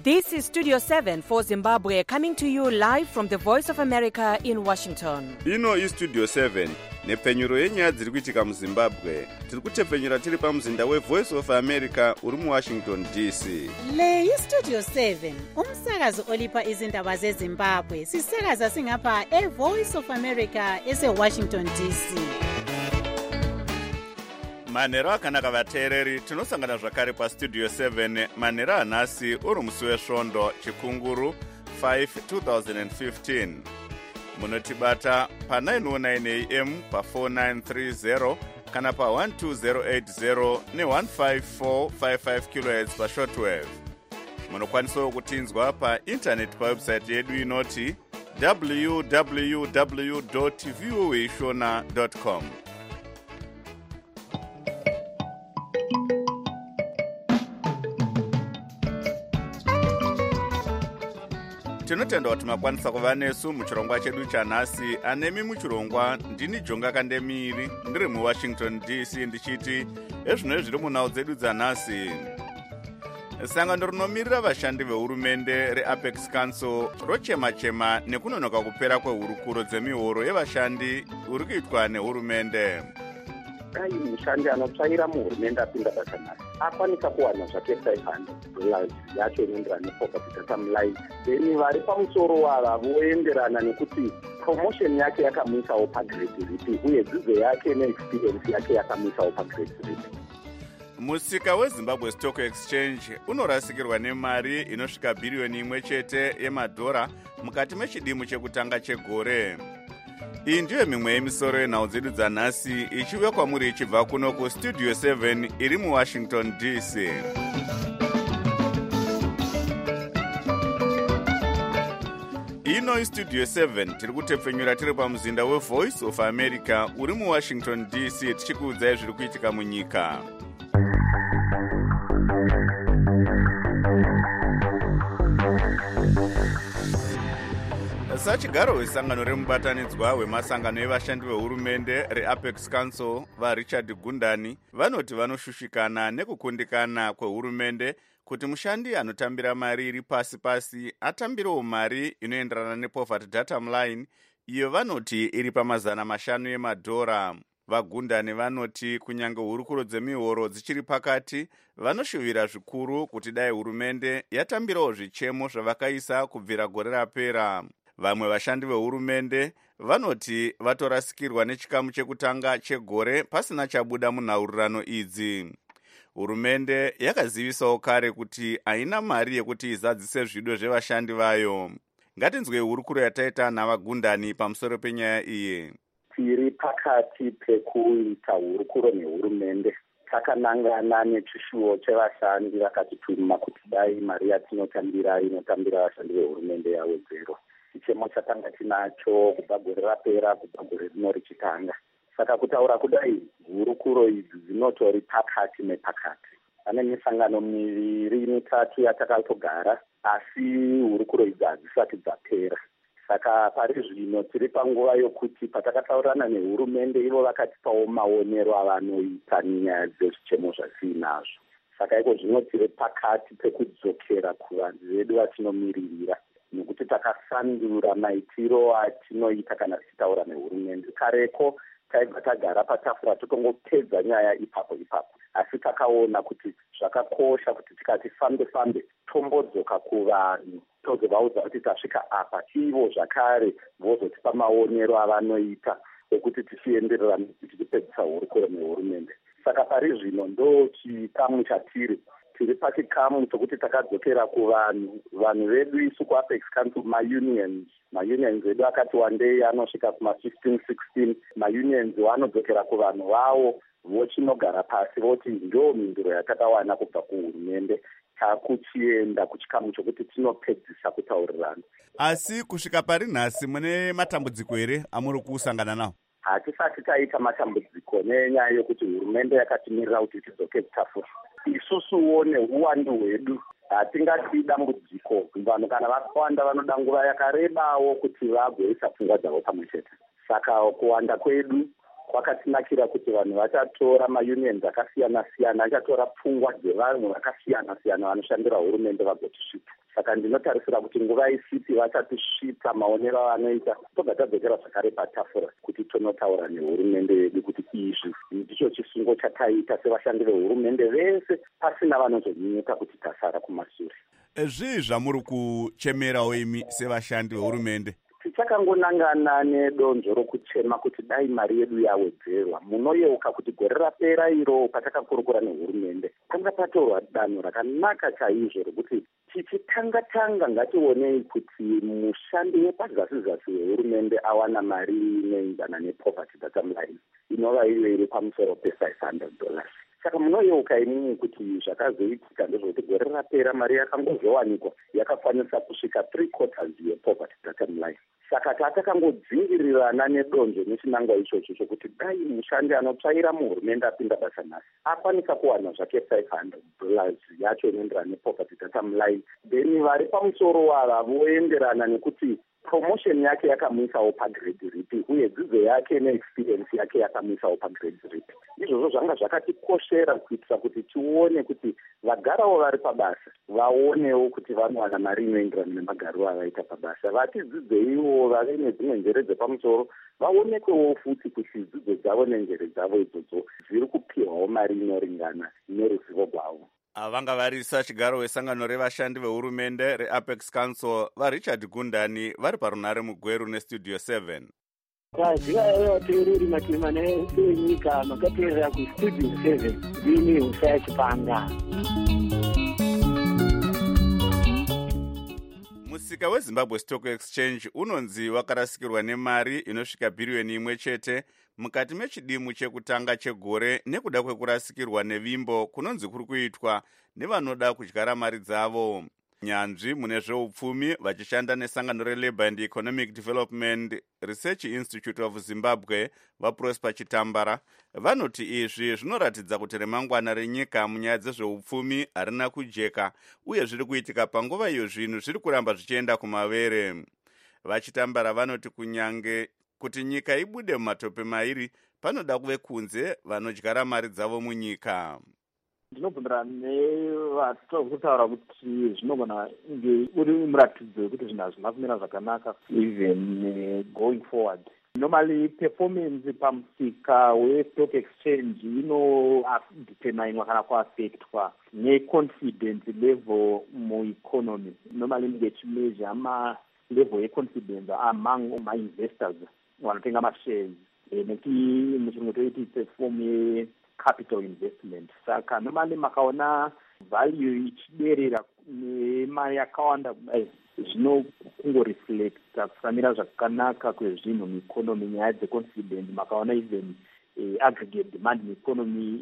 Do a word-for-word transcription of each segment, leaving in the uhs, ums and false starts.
This is Studio seven for Zimbabwe, coming to you live from the Voice of America in Washington. Ino is Studio seven, nepfenyuro yenyaya dziri kuitika muZimbabwe. Tiri kutepfenyura tiri pamuzinda weVoice of America uri muWashington D C. Le iStudio seven, umsakazo olipa izindaba zeZimbabwe. Sisakaza singapha eVoice of America eseWashington D C. Manhero akanaka vateereri, tinosangana zvakare paStudio seven manhero anhasi uri musi wesvondo chikunguru five two thousand fifteen. Munotibata pa nine oh nine a m pa four nine three zero kana pa one two zero eight zero ne one five four five five kilohertz pa shortwave. Munokwanisawo kutinzwa pa internet pa website yedu inoti w w w dot voa shona dot com. Tinotenda kuti makwanisa kuva nesu muchirongwa chedu chanhasi. Anemi muchirongwa ndini Jonga Kandemiri, ndiri muWashington D C ndichiti ezvino zviri munhau dzedu dzanhasi. Sangano rinomirira vashandi vehurumende reApex Council rochema-chema nekunonoka kupera kwehurukuro dzemihoro yevashandi uri kuitwa nehurumende. Dai mushandi anotsvaira muhurumende apinda basa nhasi akwanisa kuwana zvake five hundred dollars yacho inoenderana neproperty data line, then vari pamusoro wava voenderana nekuti promotion yake yakamuisawo pagrade ripi uye dzidzo yake neexperience yake yakamuisawo pagrade ripi. Musika weZimbabwe Stock Exchange unorasikirwa nemari inosvika bhiriyoni imwe chete yemadhora mukati mechidimu chekutanga chegore. Iyi ndiyo mimwe yemisoro yenhau dzedu dzanhasi ichiuya kwamuri ichibva kuno kuStudio seven iri muWashington D C. Ino iStudio seven tiri kutepfenyura tiri pamuzinda weVoice of America uri muWashington D C tichikuudzai zviri kuitika munyika. Sachigaro wesangano remubatanidzwa wemasangano evashandi vehurumende reApex Council vaRichard Gundani vanoti vanoshushikana nekukundikana kwehurumende kuti mushandi anotambira mari iri pasi pasi atambirewo mari inoenderana nepoverty data line iyo vanoti iri pamazana mashanu emadhora. VaGundani vanoti kunyange hurukuro dzemihoro dzichiri pakati vanoshuvira zvikuru kuti dai hurumende yatambirawo zvichemo zvavakaisa kubvira gore rapera. Vamwe vashandi vehurumende vanoti vatorasikirwa nechikamu chekutanga chegore pasina chabuda munhaurirano idzi. Hurumende yakazivisawo kare kuti haina mari yekuti izadzise zvido zvevashandi vayo. Ngatinzwe hurukuro yataita navaGundani pamusoro penyaya iyi. Tiri pakati pekuita hurukuro nehurumende. Takanangana nechishuwo chevashandi vakatituma kuti dai mari yatinotambira inotambira vashandi vehurumende yavo zero. Chichemo chatanga tinacho kubva gore rapera kubva gore rino richitanga. Saka kutaura kudai hurukuro idzi dzinotori pakati nepakati. Pane misangano miviri mitatu yatakatogara asi hurukuro idzi hadzisati dzapera. Saka pari zvino tiri panguva yokuti patakataurana nehurumende ivo vakatipawo maonero avanoita nyaya dzezvichemo zvatiinazvo. Saka iko zvino tiri pakati pekudzokera kuvanhu vedu vatinomiririra nekuti takasandura maitiro atinoita kana tichitaura nehurumende. Kareko taibva tagara patafura totongopedza nyaya ipapo ipapo, asi takaona kuti zvakakosha kuti tikati fambe fambe tombodzoka kuvanhu tozovaudza kuti tasvika apa, ivo zvakare vozotipa maonero avanoita ekuti tichienderera tichipedzisa hurukuro nehurumende. Saka pari zvino ndo chikamu chatiri tiri pachikamu chokuti takadzokera kuvanhu vanhu vedu isu kuApex Council maunions maunions edu akati wandei anosvika kuma fifteen sixteen maunions vanodzokera kuvanhu vavo vochinogara pasi voti ndo mhinduro yatakawana kubva kuhurumende takuchienda kuchikamu chokuti tinopedzisa kutaurirana. Asi kusvika pari nhasi mune matambudziko here amuri kusangana nawo? Hatisati taita matambudziko nenyaya yokuti hurumende yakatimirira kuti tidzoke kutafura. Isusuwo neuwandu hwedu hatingati dambudziko. Vanhu kana vakawanda vanoda nguva yakarebawo kuti vagoisa pfungwa dzavo pamwe chete. Saka kuwanda kwedu kwakatinakira kuti vanhu vachatora maunions akasiyana siyana, vachatora pfungwa dzevanhu vakasiyana siyana vanoshandira hurumende vagotisvika. saka ndinotarisira kuti nguva isipi vachatisvitsa maonero avanoita tobva tadzokera zvakare patafura kuti tonotaura nehurumende yedu kuti izvi ndicho chisungo chataita sevashandi vehurumende vese pasina vanozonyunyuka kuti tasara kumashure. Zvii zvamuri kuchemerawo imi sevashandi vehurumende? Tichakangonangana nedonzvo rokuchema kuti dai mari yedu yawedzerwa. Munoyeuka kuti gore rapera iro patakakurukura nehurumende panga patorwa danho rakanaka chaizvo rekuti tichitanga-tanga ngationei kuti mushandi wepazasi-zasi wehurumende awana mari inoenzana nepoverty data line inova iyo iri pamusoro pe-five hundred dollars. Saka munoyeuka imimi kuti zvakazoitika ndezvekuti gore rapera mari yakangozowanikwa yakakwanisa kusvika three quarters yepoverty data line. Saka tatakangodzingirirana nedonzvo nechinangwa ichocho chokuti dai mushandi anotsvaira muhurumende apinda basa nhasi akwanisa kuwana zvake five hundred dollars yacho inoenderana nepoverty data line, then vari pamusoro wava voenderana nekuti promotion yake yakamuisawo pagrade ripi uye dzidzo yake neexperience yake yakamuisawo pagrade ripi. Izvozvo zvanga zvakatikoshera kuitira kuti tione kuti vagarawo vari pabasa vaonewo kuti vanowana mari inoenderana nemagariro avaita pabasa. Vati dzidzeiwo vave nedzimwe njere dzepamusoro vaonekwewo futi kuti dzidzo dzavo nenjere dzavo idzodzo zviri kupiwawo mari inoringana neruzivo rwavo. Vanga varisa chigaro wesangano revashandi vehurumende reApex Council vaRichard Gundani vari parunare mugweru nestudio seven. Kwaziva teereri matemana enyika makateerera kustudio seven ndini Husaya Chipanga. Musika weZimbabwe Stock Exchange unonzi wakarasikirwa nemari inosvika bhiriyoni imwe chete mukati mechidimu chekutanga chegore nekuda kwekurasikirwa nevimbo kunonzi kuri kuitwa nevanoda kudyara mari dzavo. Nyanzvi mune zveupfumi vachishanda nesangano reLabour and Economic Development Research Institute of Zimbabwe vaProsper Chitambara vanoti izvi zvinoratidza kuti remangwana renyika munyaya dzezveupfumi harina kujeka uye zviri kuitika panguva iyo zvinhu zviri kuramba zvichienda kumavere. VaChitambara vanoti kunyange kuti nyika ibude mumatope mairi panoda kuve kunze vanodyara mari dzavo munyika. Ndinobvumirana nevatokutaura kuti zvinogona kunge uri muratidzo wekuti zvinhu hazvina kumira zvakanaka even going forward. Normally performance pamusika westock exchange inodeterminwa kana kuaffectwa neconfidence level mueconomy. Normally ngechimeasure ama level yeconfidence among ma-investors vanotenga mashares nekuti muchirungu toiti perform capital investment. Saka normally makaona value ichiderera nemari yakawanda zvino kungoreflecta kusamira zvakanaka kwezvinhu mueconomy, nyaya dzeconfidence. Makaona even eh, aggregate demand mueconomy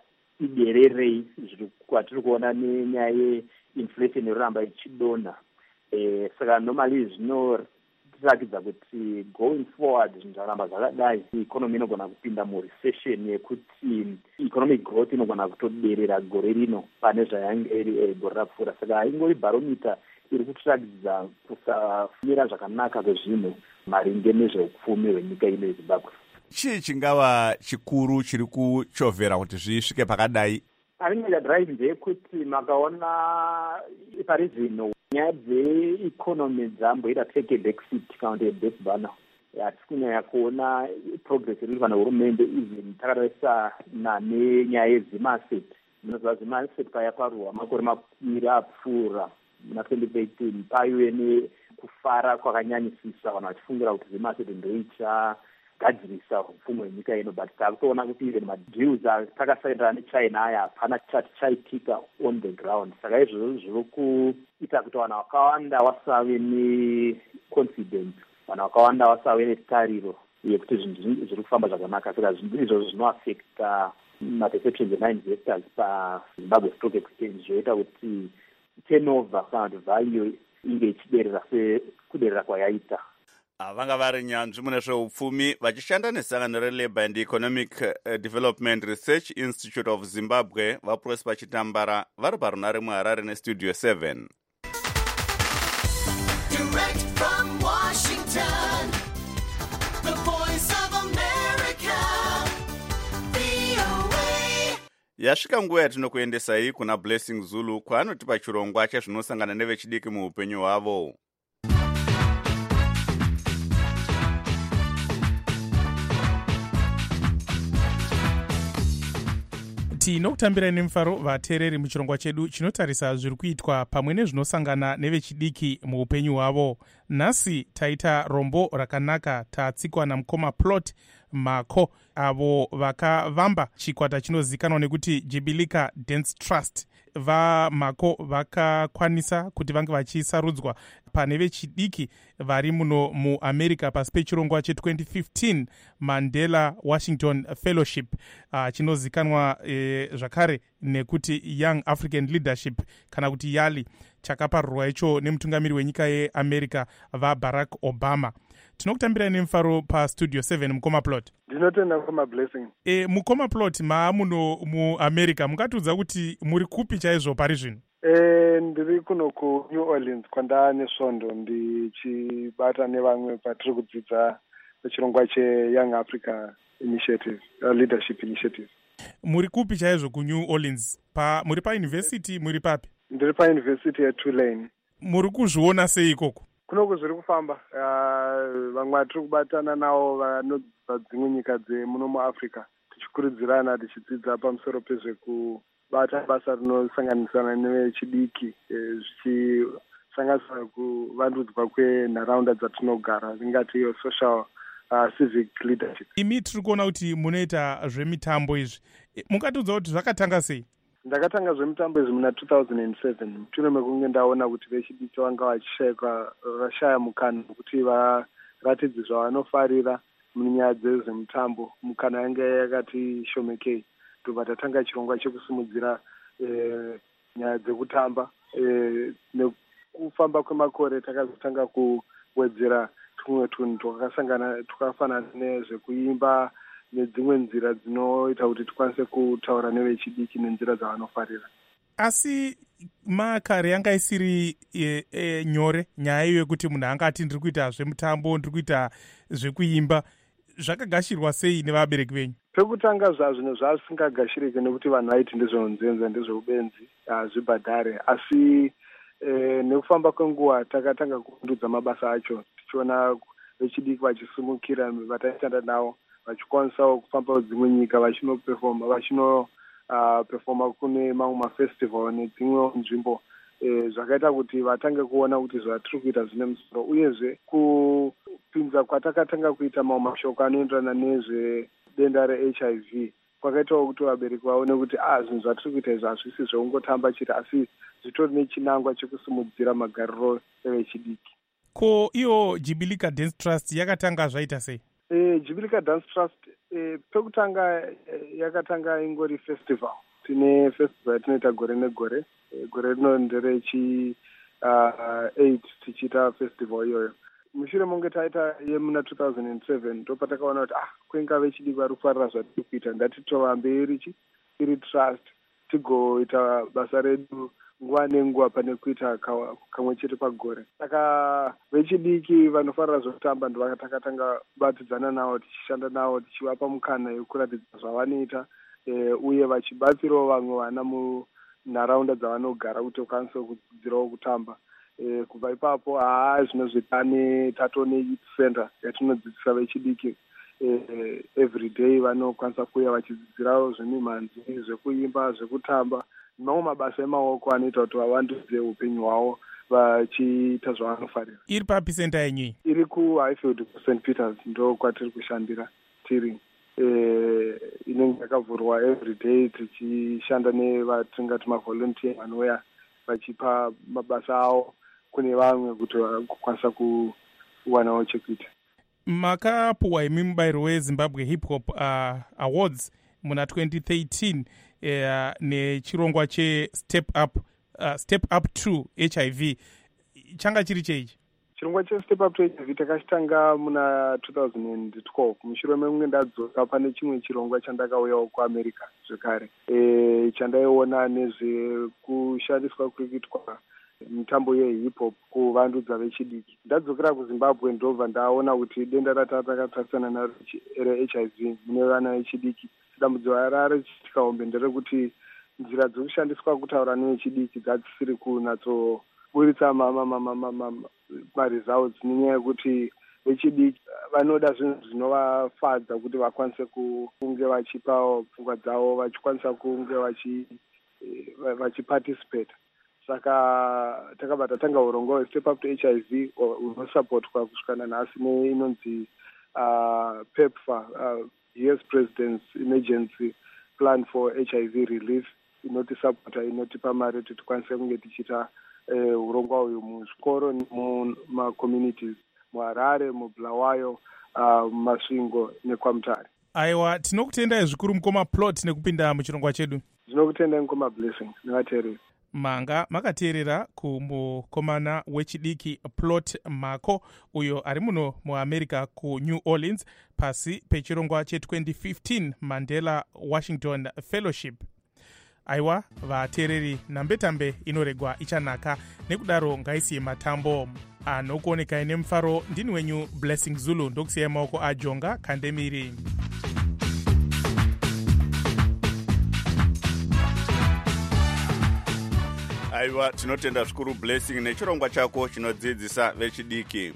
yatidererei zviri kwatiri kuona nenyaya yeinflation yoramba ichidonha. Eh, saka normally zvino tirakidza kuti going forward zvinhu zvaramba zvakadai economy inogona kupinda murecession yekuti economic growth inogona kutoderera gore rino pane zvayange iri gore rapfuura. Saka ingori barometer iri kutirakidza kusafumira zvakanaka kwezvinhu maringe nezveupfumi hwenyika ino yeZimbabwe. Chii chingava chikuru chiri kuchovhera kuti zvisvike pakadai? Aringa drive ndeyekuti makaona pari zvino nyaya dzeeconomy dzamboita take a back seat kana kuti back burner. Hatisi kunyanya kuona progress iriitwa nehurumende even takatarisana nenyaya yezimaset. Munoziva zimaset paya paruwa makore makumi apfuura muna twenty thirteen paive nekufara kwakanyanyisisa vanhu vachifungira kuti zimaset ndoichagadzirisa upfumi hwenyika ino, but takutoona kuti even madeals atakasainirana nechina aya hapana chati chaitika on the ground. Saka izvozvo zviri kuita kuti vanhu vakawanda vasave neconfidence, vanhu vakawanda vasave netariro yekuti zvinhu zviri kufamba zvakanaka. Saka zvinhu izvozvo zvinoaffecta maperceptions emainvestors paZimbabwe Stock Exchange, zvoita kuti turnover kana kuti value inge ichiderera sekuderera kwayaita. Vanga vari nyanzvi mune zveupfumi vachishanda nesangano reLabour and Economic Development Research Institute of Zimbabwe vaProsper Chitambara vari parunare muHarare nestudio seven. Direct from Washington, the voice of America, V O A. Yasvika nguva yatinokuendesai kuna Blessing Zulu kwaanotipa chirongwa chezvinosangana nevechidiki muupenyu hwavo. Tinokutambirai nemufaro vateereri muchirongwa chedu chinotarisa zviri kuitwa pamwe nezvinosangana nevechidiki muupenyu hwavo. Nhasi taita rombo rakanaka tatsikwa namukoma Plot Mako, avo vakavamba chikwata chinozikanwa nekuti Jibilika Dance Trust. VaMako vakakwanisa kuti vange vachisarudzwa pane vechidiki vari muno muAmerica pasi pechirongwa che-twenty fifteen Mandela Washington Fellowship, uh, chinozikanwa eh, zvakare nekuti Young African Leadership kana kuti YALI, chakaparurwa icho nemutungamiri wenyika yeAmerica vaBarack Obama. Tinokutambirai nemufaro pastudio seven mukoma Plot. Ndinotenda mukoma Blessing. E, mukoma Plot, maamuno muAmerica mungatiudza kuti muri kupi chaizvo pari zvino? E, ndiri kuno kuNew Orleans kwanda nesvondo ndichibata nevamwe patiri kudzidza pachirongwa cheYoung Africa Initiative, uh, Leadership Initiative. Muri kupi chaizvo kuNew Orleans? Pa, muri pauniversity, muri papi? Ndiri pauniversity yeTulane. Muri kuzviona sei ikoko? Kunoko zviri kufamba. Uh, vamwe vatiri kubatana navo vanobva dzimwe nyika dzemuno muAfrica, tichikurudzirana tichidzidza pamusoro pezvekubata basa rinosanganisana nevechidiki, zvichisanganisira kuvandudzwa kwenharaunda dzatinogara, ringati iyo social uh, civic leadership. Imi tiri kuona kuti munoita zvemitambo izvi, mungatiudza kuti zvakatanga sei? Ndakatanga zvemitambo izvi muna two thousand seven, mushure mekunge ndaona kuti vechidiki vanga vachishayika vashaya mukana kuti varatidze zvavanofarira munyaya dzezvemutambo. Mukana yange yakati shomekei, tobva tatanga chirongwa chekusimudzira eh, nyaya dzekutamba. Eh, nekufamba kwemakore takazotanga kuwedzera tumwe tunhu twakasangana twakafanana nezvekuimba nedzimwe nzira dzinoita kuti tikwanise kutaura nevechidiki nenzira dzavanofarira. Asi makare yanga isiri e, e, nyore nyaya iyo yekuti munhu angati ndiri kuita zvemutambo, ndiri kuita zvekuimba. Zvakagashirwa sei nevabereki venyu? Pekutanga zvazvino zvasingagashirike nekuti vanhu vaiti ndezveunzenza, ndezveubenzi, zvibhadhare. Asi eh, nekufamba kwenguva takatanga kuvandudza mabasa acho, tichiona vechidiki vachisimukira vataishanda navo, vachikwanisawo kufamba dzimwe nyika vachinoperforma vachino uh, performa kune mamwe mafestival nedzimwe nzvimbo, eh, zvakaita kuti vatange kuona kuti zvatiri kuita zvine musoro, uyezve kupinza kwatakatanga kuita mamwe mashoko anoenderana nezvedenda reH I V kwakaitawo kuti vabereki vaone kuti ah, zvinhu zvatiri kuita izvi hazvisi zveungotamba chete, asi zvitori nechinangwa chekusimudzira magariro evechidiki. Ko iyo Jibilika Dance Trust yakatanga zvaita sei? Eh, Jibilika Dance Trust eh, pekutanga eh, yakatanga ingori festival. Tine festival tinoita gore negore. Eh, gore rino nderechi uh, eight tichiita festival iyoyo. Mushure monge taita yemuna two thousand seven ndopatakaona kuti ah, kwenga vechidiki vari kufarira zvatiri kuita, ndatitova mberi iri trust tigoita basa redu nguva nenguva pane kuita kamwe chete pagore. Saka vechidiki vanofarira zvekutamba ndovakatakatanga batidzana navo, tichishanda navo, tichivapa mukana yekuratidza zvavanoita, e, uye vachibatsirawo vamwe vana munharaunda dzavanogara kuti vakwanise kudzidzirawo kutamba. E, kubva ipapo haa zvinozvitane tatone center yatinodzidzisa vechidiki e, every day vanokwanisa kuuya vachidzidzirawo zvemimhanzi, zvekuimba, zvekutamba, mamwe mabasa emaoko anoita kuti vavandudze upenyu hwavo vachiita zvavanofarira. Iri papi senta yenyu? Iri kuHighfield kuSaint Peters, ndo kwatiri kushandira tiri. E, inenge yakavhurwa every day tichishanda nevatingati mavolunteer vanouya vachipa mabasa avo kune vamwe kuti vakwanisa kuwanawo chekuita. Makapuwa imi mubairo weZimbabwe Hip Hop uh, Awards muna twenty thirteen uh, nechirongwa che Step Up uh, Step Up to H I V. Changa chiri cheichi? Chirongwa che Step Up to H I V takachitanga muna two thousand twelve. Mushure mekunge ndadzoka pane chimwe chirongwa chandakauyawo kuAmerica zvekare. E, chandaiona nezvekushandiswa kuri kuitwa mitambo yehip hop kuvandudza vechidiki. Ndadzokera kuzimbabwe ndobva ndaona kuti denda ratatakatasana naro reH I V mune vana vechidiki, dambudziko rari chiikaombe nderekuti nzira dzokushandiswa kutaura nevechidiki dzasisiri kunatsoburitsa maresults, nenyaya yekuti vechidiki vanoda zvinhu zvinovafadza kuti vakwanise kunge vachipawo pfungwa dzavo, vachikwanisa kunge vachiparticipate. Saka takabva tatanga urongo hwestep up to H I V hunosapotwa kusvikana nhasi neinonzi PEPFAR, U S President's Emergency Plan for H I V Relief, inotisapota, inotipa mari kuti tikwanise kunge tichiita urongwa uyu muzvikoro nemumacommunities muHarare, muBulawayo, muMasvingo neKwaMutare. Aiwa, tinokutendai zvikuru mukoma Plot nekupinda muchirongwa chedu. Tinokutendai mukoma Blessing nevateereri. Manga makateerera kumukomana wechidiki Plot Mako uyo ari muno muAmerica kuNew Orleans pasi pechirongwa che twenty fifteen Mandela Washington Fellowship. Aiwa, vateereri, nambetambe inoregwa ichanaka, nekudaro ngaisiye matambo anokuonekai nemufaro. Ndini wenyu Blessing Zulu, ndokusiyai maoko aJonga Kandemiri. Aiwa, tinotenda zvikuru Blessing nechirongwa chako chinodzidzisa vechidiki.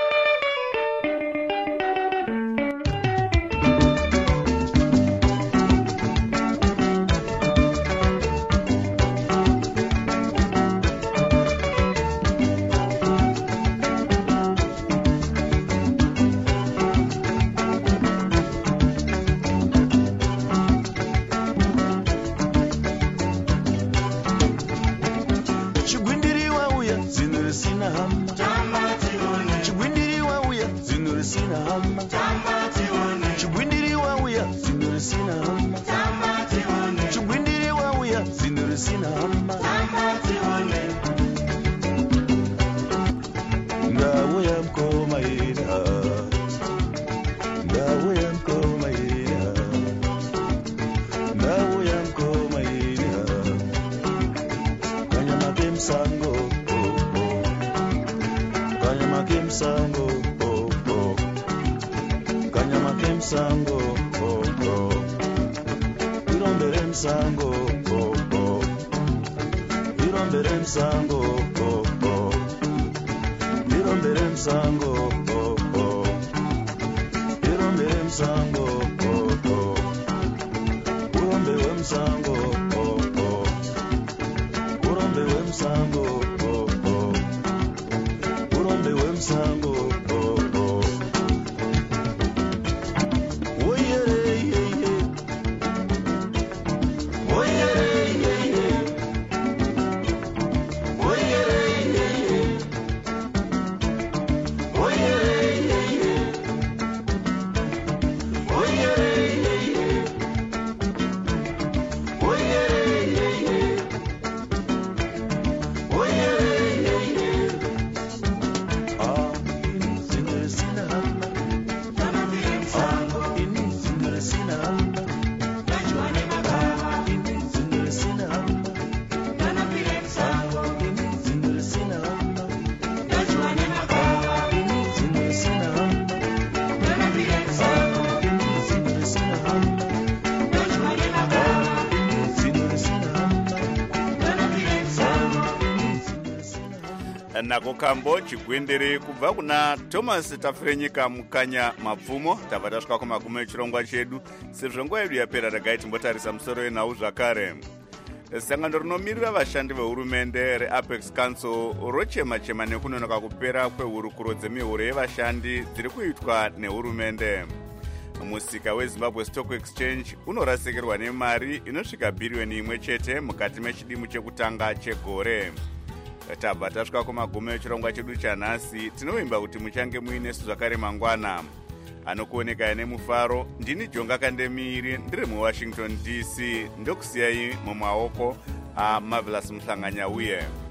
Nako kambo chigwindiri kubva kuna Thomas Tafrenyika mukanya mapfumo. Tabva tasvika kumagumo echirongwa chedu. Sezvo nguva yedu yapera tagai timbotarisa musoro wenhau zvakare. Sangano rinomirira vashandi vehurumende reApex Council rochema-chema nekunonoka kupera kwehurukuro dzemihoro yevashandi dziri kuitwa nehurumende. Musika weZimbabwe Stock Exchange unorasikirwa nemari inosvika bhiriyoni imwe chete mukati mechidimu chekutanga chegore. Tabva tasvika kumagumo echirongwa chedu chanhasi. Tinovimba kuti muchange muinesu zvakare mangwana. Anokuonekai nemufaro, ndini Jonga Kandemiri, ndiri muWashington D C, ndokusiyai mumaoko aMarvelous Muhlanganya uye